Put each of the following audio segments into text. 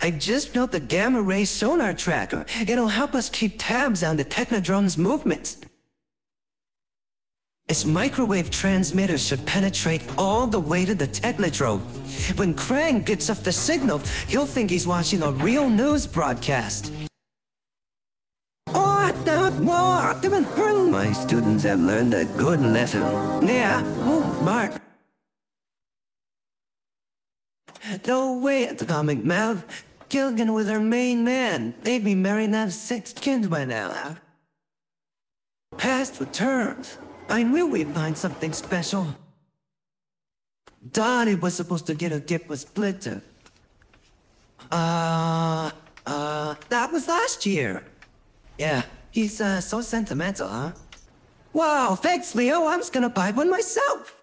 I just built the gamma ray sonar tracker. It'll help us keep tabs on the Technodrome's movements. Its microwave transmitter should penetrate all the way to the Technodrome. When Krang gets off the signal, he'll think he's watching a real news broadcast. Oh, not more! My students have learned a good lesson. Yeah, Mark. No way at the comic mouth. Gilligan was her main man. They'd be married and have 6 kids by now. Past returns. I knew we'd find something special. Donnie was supposed to get a gift with Splinter. That was last year. Yeah, he's so sentimental, huh? Wow, thanks, Leo. I was gonna buy one myself.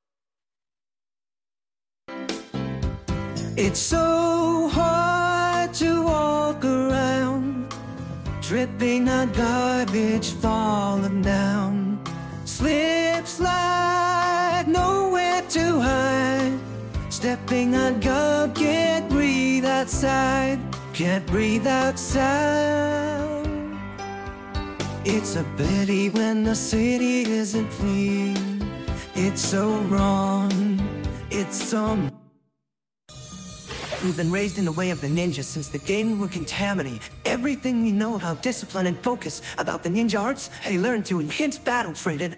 It's so hard to walk around, tripping on garbage, falling down. Slip, slide, nowhere to hide. Stepping on gum, can't breathe outside. Can't breathe outside. It's a pity when the city isn't clean. It's so wrong. It's so... We've been raised in the way of the ninja since the game were contaminated. Everything we know about discipline and focus about the ninja arts, I learned to enhance battle training.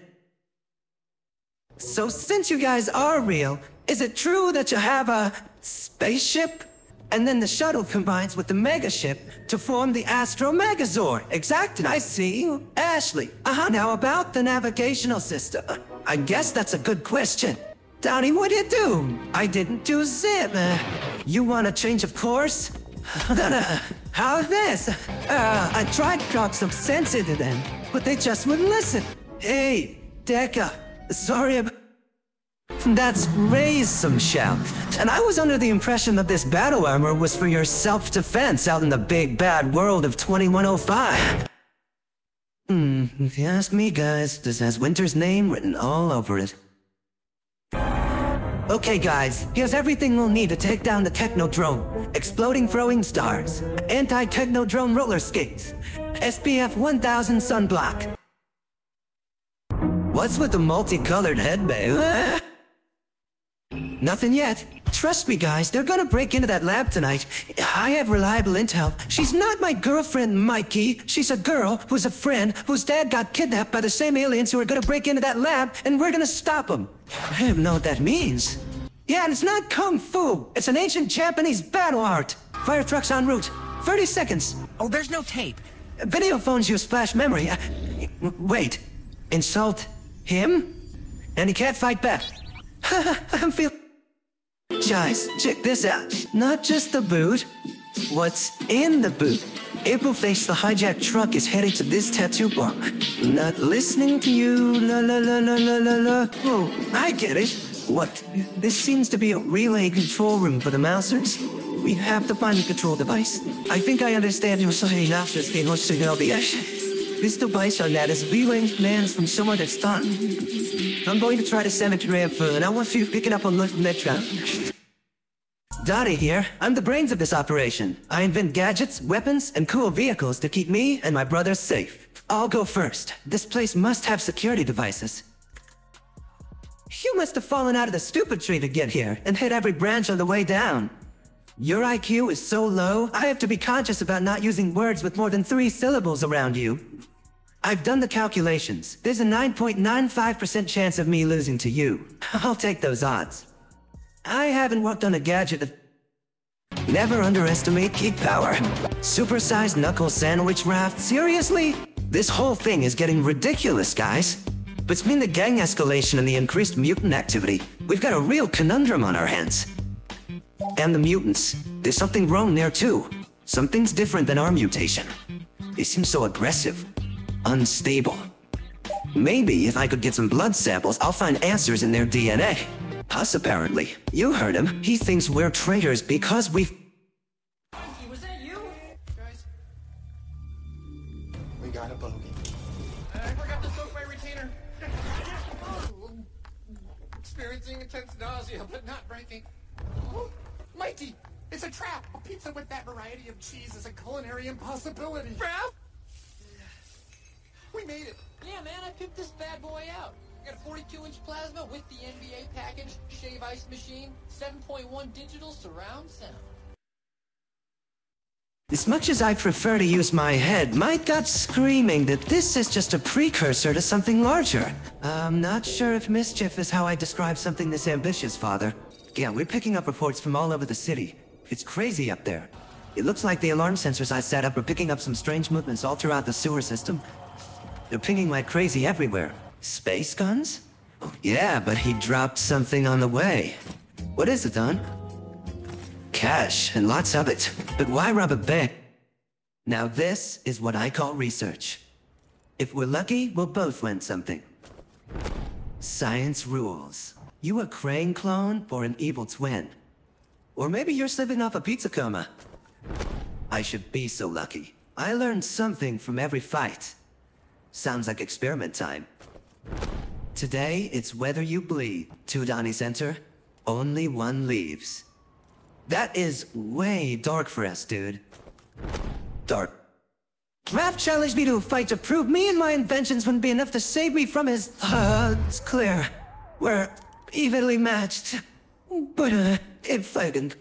So since you guys are real, is it true that you have a spaceship? And then the shuttle combines with the megaship to form the Astro Megazord. Exactly, I see. Ashley, now about the navigational system. I guess that's a good question. Donnie, what'd you do? I didn't do zip. You want a change of course? How's this? I tried to talk some sense into them, but they just wouldn't listen. Hey, Deca, sorry about... That's raise some shout. And I was under the impression that this battle armor was for your self-defense out in the big bad world of 2105. If you ask me, guys, this has Winter's name written all over it. Okay guys, here's everything we'll need to take down the Technodrome. Exploding throwing stars, anti-Technodrome roller skates, SPF 1000 sunblock. What's with the multicolored headband? Nothing yet. Trust me guys, they're gonna break into that lab tonight. I have reliable intel. She's not my girlfriend, Mikey. She's a girl who's a friend whose dad got kidnapped by the same aliens who are gonna break into that lab, and we're gonna stop them. I don't know what that means. Yeah, and it's not kung fu. It's an ancient Japanese battle art. Fire trucks en route. 30 seconds. Oh, there's no tape. Video phones use flash memory. Wait. Insult him? And he can't fight back. I'm feeling... Guys, check this out. Not just the boot. What's in the boot? April thinks the hijacked truck is headed to this tattoo bar. Not listening to you, la la la la la la la. Oh, I get it. What? This seems to be a relay control room for the Mousers. We have to find the control device. I think I understand you're saying after the signal. This device on that is relaying commands from someone that's done. I'm going to try to send it to Ramford, and I want you to pick it up on the Metro. Donnie here. I'm the brains of this operation. I invent gadgets, weapons, and cool vehicles to keep me and my brothers safe. I'll go first. This place must have security devices. You must have fallen out of the stupid tree to get here and hit every branch on the way down. Your IQ is so low, I have to be conscious about not using words with more than 3 syllables around you. I've done the calculations. There's a 9.95% chance of me losing to you. I'll take those odds. I haven't worked on a gadget that... Never underestimate geek power. Supersized knuckle sandwich raft? Seriously? This whole thing is getting ridiculous, guys. Between the gang escalation and the increased mutant activity, we've got a real conundrum on our hands. And the mutants. There's something wrong there too. Something's different than our mutation. They seem so aggressive. Unstable. Maybe if I could get some blood samples, I'll find answers in their DNA. Us, apparently. You heard him. He thinks we're traitors because we've... Was that you? Guys? We got a bogey. I forgot to soak my retainer. Experiencing intense nausea, but not breaking. Oh, Mikey! It's a trap! A pizza with that variety of cheese is a culinary impossibility! Trap? We made it! Yeah, man, I picked this bad boy out. I got a 42-inch plasma with the NBA package, shave ice machine, 7.1 digital surround sound. As much as I prefer to use my head, my gut's screaming that this is just a precursor to something larger. I'm not sure if mischief is how I describe something this ambitious, Father. Yeah, we're picking up reports from all over the city. It's crazy up there. It looks like the alarm sensors I set up are picking up some strange movements all throughout the sewer system. They're pinging like crazy everywhere. Space guns? Oh, yeah, but he dropped something on the way. What is it, Don? Cash, and lots of it. But why rob a bank? Now this is what I call research. If we're lucky, we'll both win something. Science rules. You a Crane clone or an evil twin? Or maybe you're slipping off a pizza coma. I should be so lucky. I learned something from every fight. Sounds like experiment time. Today, it's whether you bleed. 2 Donnies enter, only 1 leaves. That is way dark for us, dude. Dark. Raph challenged me to a fight to prove me and my inventions wouldn't be enough to save me from his... it's clear. We're evenly matched. But, if I can...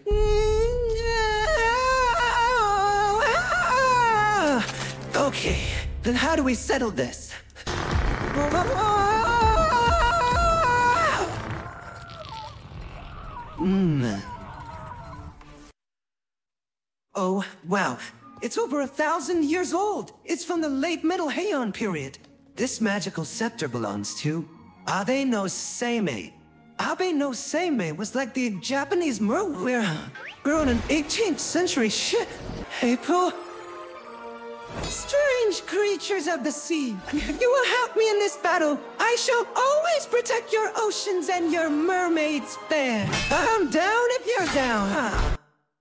Okay, then how do we settle this? Oh, wow. It's over 1,000 years old. It's from the late Middle Heian period. This magical scepter belongs to Abe no Seimei. Abe no Seimei was like the Japanese we're in an 18th century shit. April? Strange creatures of the sea, you will help me in this battle. I shall always protect your oceans and your mermaids there. I'm down if you're down, huh?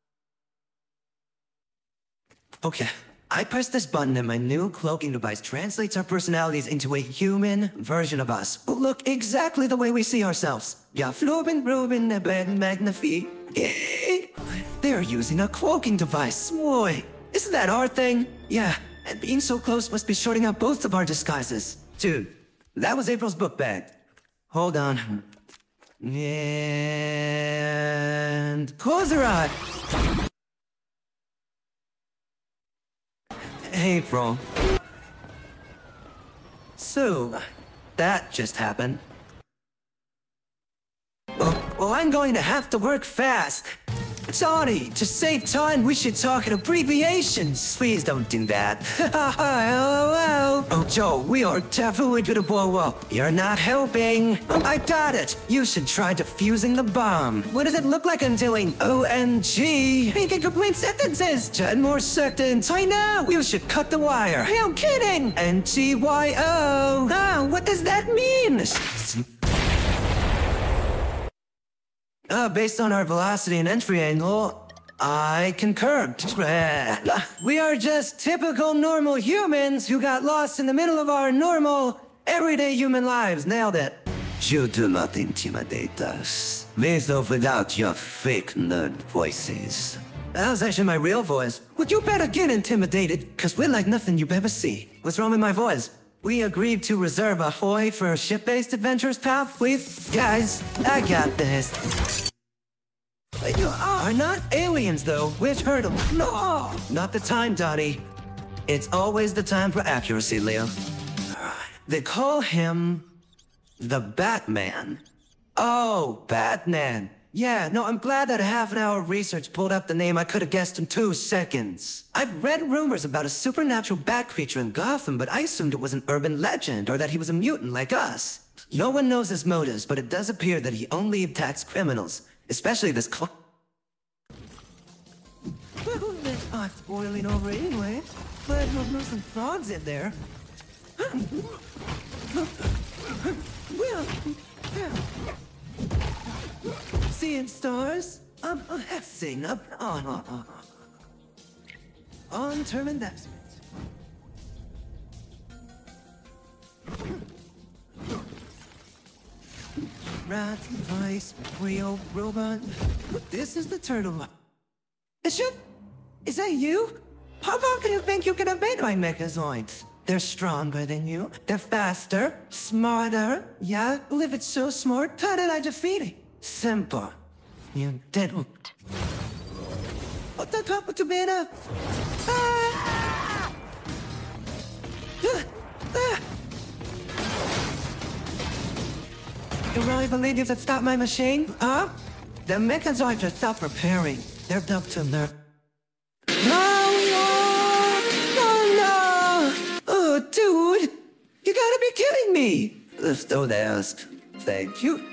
Okay, I press this button and my new cloaking device translates our personalities into a human version of us who look exactly the way we see ourselves. Ja, Floben, Ruben, Ben, Magnifi. They're using a cloaking device. Boy, isn't that our thing? Yeah, and being so close must be shorting out both of our disguises. Dude, that was April's book bag. Hold on. And close her eye. April. So, that just happened. Oh, I'm going to have to work fast. Sorry, to save time, we should talk in abbreviations. Please don't do that. Hello. Oh, Joe, we are definitely gonna blow up. You're not helping. I got it. You should try defusing the bomb. What does it look like I'm doing? OMG. Making complete sentences. 10 more seconds. I know. You should cut the wire. No kidding. NTYO. Oh, what does that mean? Based on our velocity and entry angle, I concur. We are just typical normal humans who got lost in the middle of our normal, everyday human lives. Nailed it. You do not intimidate us. With or without your fake nerd voices. That was actually my real voice. Would you better get intimidated, cause we're like nothing you've ever seen. What's wrong with my voice? We agreed to reserve a Ahoy for ship-based adventures, pal, please? Guys, I got this. You are not aliens, though. We're turtles. No! Not the time, Dottie. It's always the time for accuracy, Leo. They call him... the Batman. Oh, Batman. Yeah, no, I'm glad that a half-an-hour research pulled up the name I could have guessed in 2 seconds. I've read rumors about a supernatural bat creature in Gotham, but I assumed it was an urban legend, or that he was a mutant like us. No one knows his motives, but it does appear that he only attacks criminals, especially this It's not boiling over anyway, but I hope there's some frogs in there. Well, yeah. Seeing stars? Sing up on term investment. Rat, vice, real, robot. This is the turtle. Is that you? How long do you think you can evade my Mechazoids? They're stronger than you. They're faster, smarter. Yeah, live it so smart. How did I defeat it? Simple. You didn't. What the top to be enough? You really believe you could stop my machine? Huh? The Mechazoids should stop repairing. They're up to their... Oh, dude! You gotta be kidding me! Just don't ask. Thank you.